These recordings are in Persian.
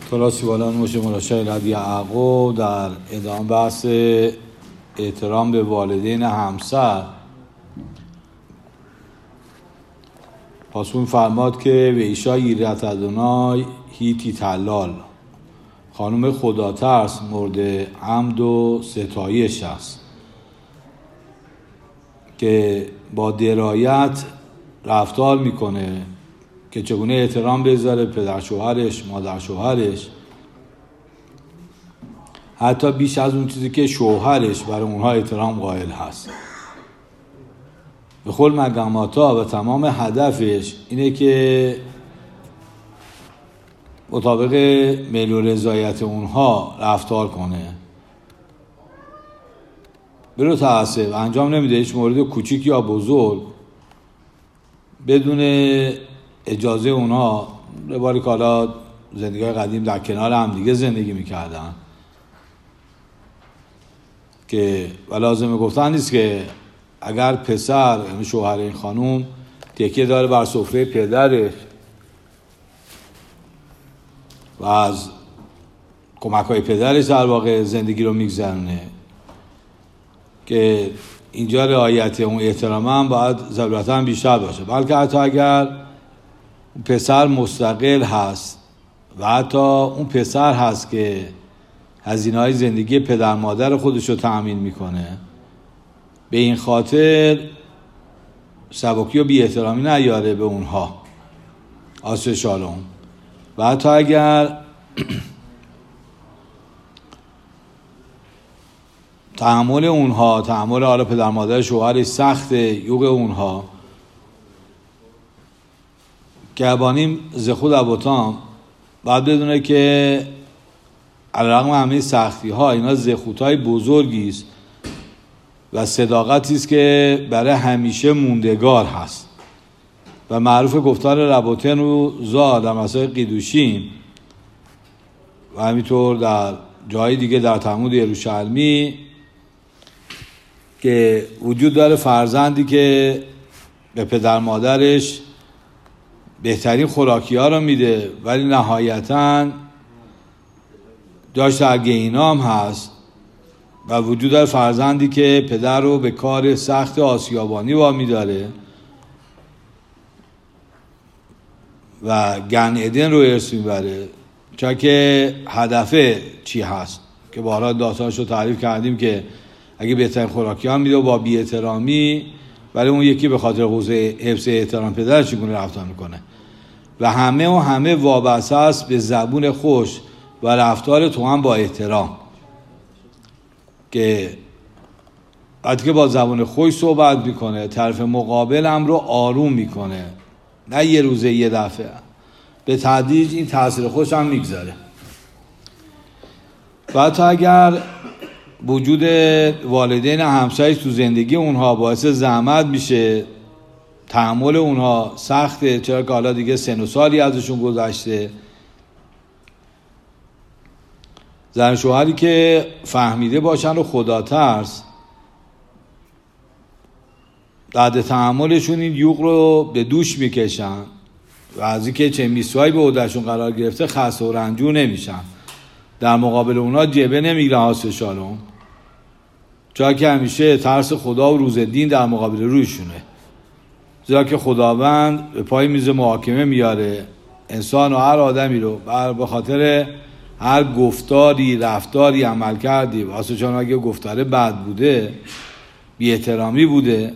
کلاسی بالان موشه مراشای لدی یعقوب در ادامه بحث احترام به والدین همسر پاسون فرماد که به ایشا ییرت ادونای هیتی تلال، خانم خدا ترس مورد حمد و ستایش است که با درایت رفتار میکنه که چگونه احترام بذاره پدر شوهرش، مادر شوهرش، حتی بیش از اون چیزی که شوهرش برای اونها احترام قائل هست. به کل مقاماتا و تمام هدفش اینه که مطابق میل و رضایت اونها رفتار کنه. برو تأسف انجام نمیده هیچ مورد کوچیک یا بزرگ بدون اجازه اونها. رواری که حالا زندگی قدیم در کنار هم دیگه زندگی میکردن که و لازمه گفتن نیست که اگر پسر یعنی شوهر این خانوم تکیه داره بر سفره پدرش و از کمک‌های پدرش در واقع زندگی رو میگذرونه که اینجا رعایت اون احترام هم باید ضرورتاً بیشتر باشه، بلکه حتی اگر اون پسر مستقل هست و حتی اون پسر هست که هزینه‌های زندگی پدر مادر خودش رو تأمین میکنه، به این خاطر سبکی و بی احترامی نیاره به اونها آسه شالوم. و حتی اگر تحمل اونها، تحمل حالا پدر مادر شوهرش سخته، یوغ اونها گربانیم ز خود ابوتام باید بدونه که علیرغم همه سختی ها اینا زخوت های بزرگی است و صداقتی است که برای همیشه موندگار هست و معروف گفتار ربوتن و زا در مسائل قیدوشیم و همینطور در جای دیگه در تلمود یروشلمی که وجود داره فرزندی که به پدر مادرش بهترین خوراکی ها رو میده ولی نهایتاً داشت در گینام هست و وجود داره فرزندی که پدر رو به کار سخت آسیابانی وامی داره و گن ادن رو ارث میبره، چون که هدف چی هست که بارها داستانش رو تعریف کردیم که اگه بهترین خوراکی ها میده و با بی احترامی، ولی اون یکی به خاطر حفظ احترام پدرش چگونه رفتار میکنه و همه وابسته است به زبون خوش و رفتار تو هم با احترام که وقتی که با زبون خوش صحبت میکنه طرف مقابل هم رو آروم میکنه، نه یه روزه یه دفعه، به تدریج این تاثیر خوش هم میگذاره. و حتی اگر وجود والدین همسایش تو زندگی اونها باعث زحمت میشه، تحمل اونها سخته، چرا که حالا دیگه سن و سالی ازشون گذشته، زن شوهری که فهمیده باشن و خدا ترس بعد تحملشون این یوغ رو به دوش میکشن و از اینکه چه میسوایی به عهدهشون قرار گرفته خسته و رنجور نمیشن، در مقابل اونا جبه نمیگیرن حاصل شالون، چرا که همیشه ترس خدا و روز دین در مقابل رویشونه، زیرا که خداوند به پای میز محاکمه میاره انسان و هر آدمی رو به خاطر هر گفتاری، رفتاری، عمل کردی، واسه چون اگه گفتاره بد بوده، بی احترامی بوده،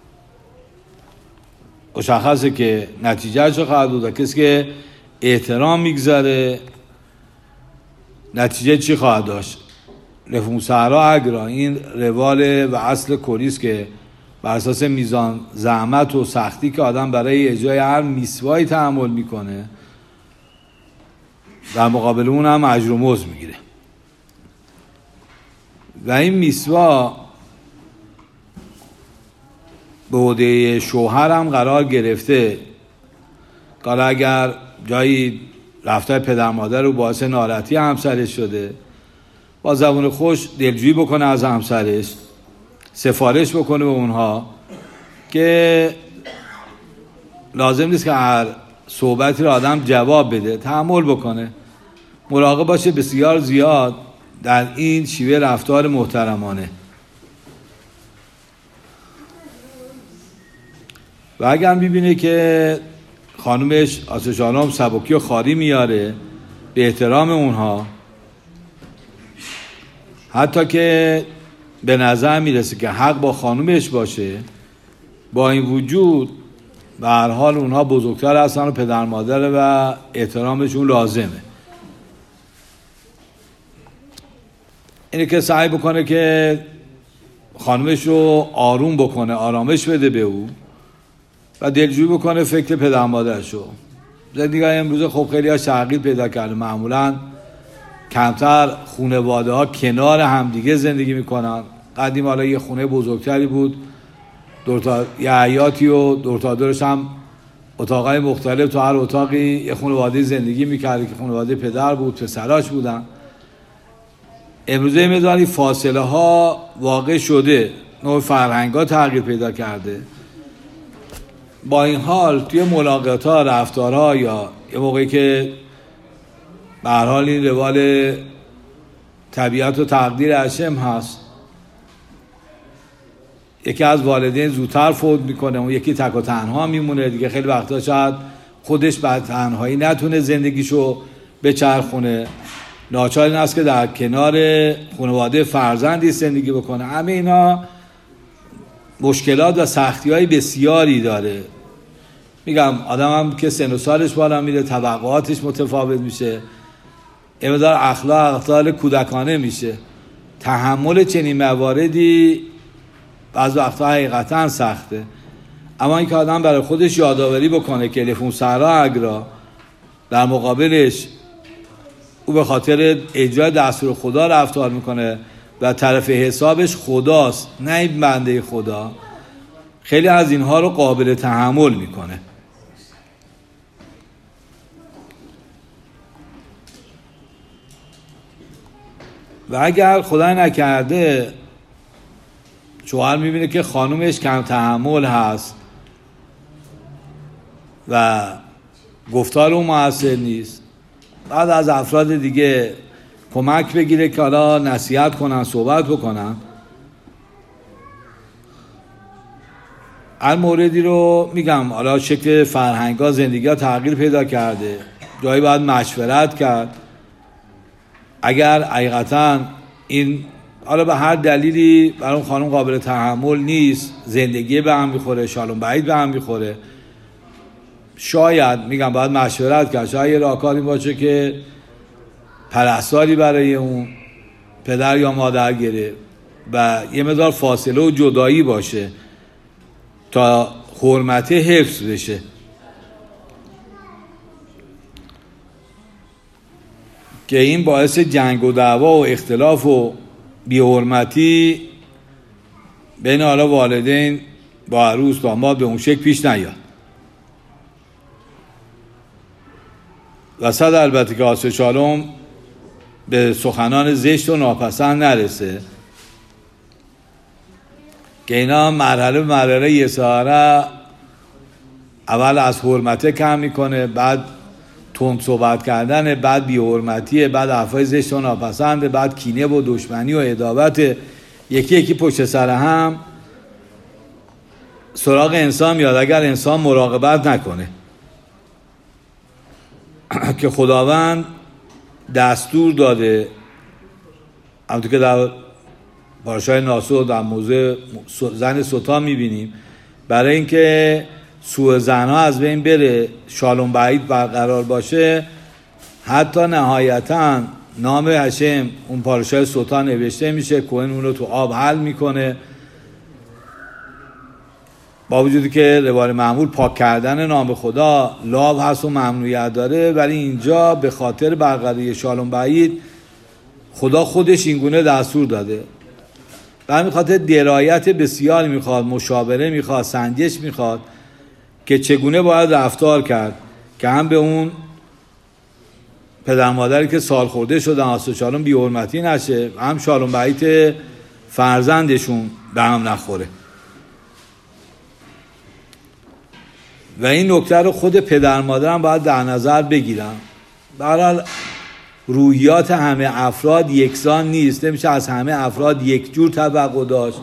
مشخصه که نتیجه چه خواهد بود. کسی که احترام میگذاره نتیجه چی خواهد داشت؟ رفعون صحرا اگرا، این روال و اصل کلیست که بر اساس میزان زحمت و سختی که آدم برای اجرای هر میسوایی تحمل میکنه در مقابل اون هم اجر و مزد میگیره و این میسوا به عهده شوهر هم قرار گرفته که اگر جایی رفتار پدر مادر رو باعث ناراحتی همسرش شده، با زبان خوش دلجویی بکنه از همسرش، سفارش بکنه به اونها که لازم نیست که هر صحبتی رو آدم جواب بده، تحمل بکنه مراقب باشه بسیار زیاد در این شیوه رفتار محترمانه. و اگر ببینه که خانومش آسوشالام سبکی و خاری میاره به احترام اونها، حتی که به نظر میرسه که حق با خانومش باشه، با این وجود به هر حال اونها بزرگتر هستن و پدر مادره و احترامشون لازمه. اینه که سعی بکنه که خانومش رو آروم بکنه، آرامش بده به او و دلجویی بکنه فکر پدر مادرش رو. زندگی امروز خب خیلی ها تغییر پیدا کرده، معمولا کمتر خانواده ها کنار همدیگه زندگی میکنن. قدیم حالا یه خونه بزرگتری بود، یه حیاتی و دور تا دورش هم اتاقای مختلف، تو هر اتاقی یه خانواده زندگی میکرده که خانواده پدر بود، پسراش بودن. امروزه میدانی فاصله ها واقع شده، نوع فرهنگ ها تغییر پیدا کرده. با این حال توی ملاقات ها، رفتارها، یا یه موقعی که به هر حال این روال طبیعت و تقدیر هشم هست، یکی از والدین زودتر فوت میکنه، اون یکی تک و تنها میمونه دیگه. خیلی وقتا شاید خودش بعد تنهایی نتونه زندگیشو بچرخونه، ناچار این است که در کنار خانواده فرزندی زندگی بکنه. همه اینا مشکلات و سختی های بسیاری داره. میگم آدم هم که سن و سالش بالا میره، طبقاتش متفاوت میشه، امدار اخلاق کودکانه میشه. تحمل چنین مواردی بعض وقتا حقیقتا سخته. اما این که آدم برای خودش یادآوری بکنه که لفون سرا اگرا در مقابلش او به خاطر اجرای دستور خدا رفتار میکنه و طرف حسابش خداست نه این بنده خدا، خیلی از اینها رو قابل تحمل میکنه. و اگر خدا نکرده شوهر میبینه که خانومش کم تحمل هست و گفتار اون مؤثر نیست، بعد از افراد دیگه کمک بگیره که حالا نصیحت کنن، صحبت بکنن. هر موردی رو میگم، حالا شکل فرهنگ‌ها، زندگی‌ها تغییر پیدا کرده، جایی باید مشورت کرد. اگر حقیقتاً این حالا به هر دلیلی برای اون خانم قابل تحمل نیست، زندگی به هم میخوره، شالون بعید به هم میخوره، شاید میگم باید مشورت کرد. شاید یه راهکاری باشه که پرستاری برای اون پدر یا مادر گیره و یه مقدار فاصله و جدایی باشه تا حرمت حفظ بشه. که این باعث جنگ و دعوا و اختلاف و بی‌حرمتی بین حالا والدین با عروس داماد به اون شکل پیش نیاد. و صد البته که آسه شالوم به سخنان زشت و ناپسند نرسه که اینا مرحله به مرحله یه ساره اول از حرمته کم میکنه، بعد تند صحبت کردن، بعد بی‌حرمتیه، بعد حرفای زشت و ناپسنده، بعد کینه و دشمنی و عداوت، یکی یکی پشت سر هم سراغ انسان میاد اگر انسان مراقبت نکنه. که خداوند دستور داده، همونطور که در پارشای ناسو در موضوع زن سلطان میبینیم، برای اینکه سوء زنها از بین بره، شالوم بعید برقرار باشه، حتی نهایتا نام هشم اون پارشای سلطان نوشته میشه، کوهن اون رو تو آب حل میکنه. با وجودی که روال معمول پاک کردن نام خدا لاو هست و ممنوعیت داره، ولی اینجا به خاطر برقراری شالوم بعید خدا خودش اینگونه دستور داده. به همین خاطر درایت بسیار میخواد، مشاوره میخواد، سنجش میخواد که چگونه باید رفتار کرد که هم به اون پدر مادری که سال خورده شدن آسو شالوم بی حرمتی نشه، هم شالوم بعید فرزندشون به هم نخوره. و این نکته رو خود پدر مادر هم باید در نظر بگیرن. به هر حال روحیات همه افراد یکسان نیست، نمیشه از همه افراد یک جور توقع داشت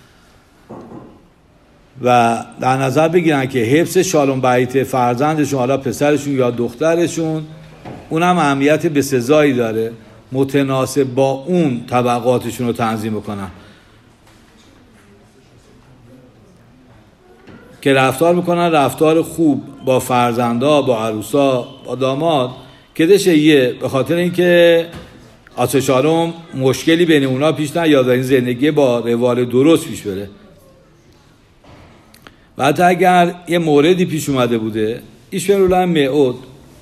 و در نظر بگیرن که حفظ شالوم بیت فرزندشون، حالا پسرشون یا دخترشون، اونم اهمیت بسزایی داره، متناسب با اون طبقاتشون رو تنظیم بکنن که رفتار میکنن رفتار خوب با فرزندا، با عروسا، با داماد، که دشه به خاطر اینکه آسشارم مشکلی بین اونا پیش نیاد و این زندگی با روال درست پیش بره. و حتی اگر یه موردی پیش اومده بوده، ایش فرولن معود،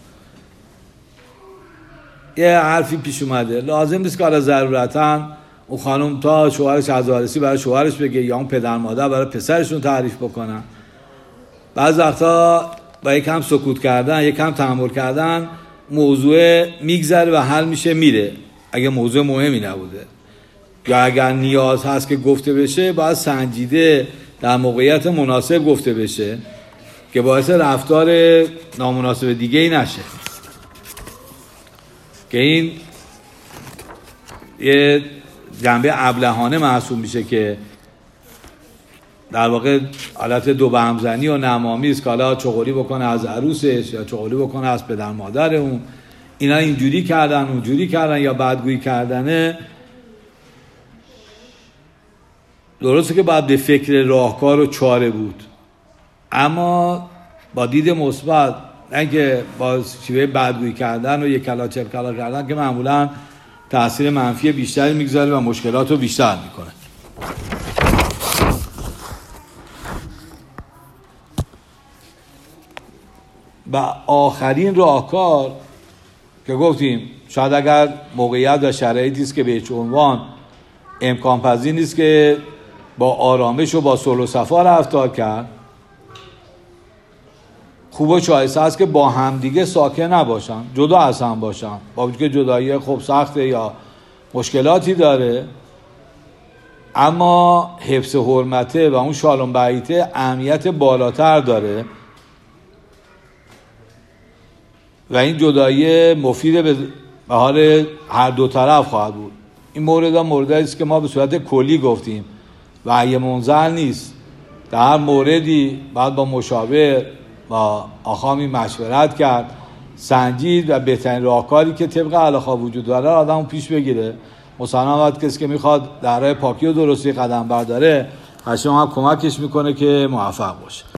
یه حرفی پیش اومده، لازم نیست که حالا ضرورتاً اون خانم تا شوهرش از وارسی برای شوهرش بگه یا اون پدر مادر برای پسرشون تعریف بکنن. بعض وقتا با یکم سکوت کردن، یکم تحمل کردن، موضوع میگذره و حل میشه میره اگه موضوع مهمی نبوده، یا اگر نیاز هست که گفته بشه باید سنجیده در موقعیت مناسب گفته بشه که باعث رفتار نامناسب دیگه ای نشه، که این یه جنبه ابلهانه محسوب میشه که در واقع حالت دو به همزنی و نمامی است که حالا چغلی بکنه از عروسش یا چغلی بکنه از پدر مادر اون، اینا اینجوری کردن اونجوری کردن یا بدگویی کردنه. درسته که باید به فکر راهکار و چاره بود، اما با دید مثبت، نه که با شیوه بدگویی کردن و یک کلا چل کلا کردن که معمولا تأثیر منفی بیشتری میگذاره و مشکلات رو بیشتر میکنه. و آخرین راهکار که گفتیم شاید اگر موقعیت و شرایطی است که به هیچ عنوان امکان پذیر نیست که با آرامش و با صلح و صفا رفتار کرد، خوب و شایسته است که با همدیگه ساکن نباشن، جدا از هم باشن، با وجود که جدایی خب سخته یا مشکلاتی داره، اما حفظ حرمته و اون شالوم بیته اهمیت بالاتر داره و این جدایی مفید به حال هر دو طرف خواهد بود. این موردی است که ما به صورت کلی گفتیم و اگه منزل نیست، در هر موردی باید با مشاور با آخامی مشورت کرد، سنجید و بهترین راهکاری که طبق علاقه وجود داره آدم پیش بگیره. مثلا وقت کسی که میخواد در راه پاکی و درستی قدم برداره، هشم هم کمکش میکنه که موفق باشه.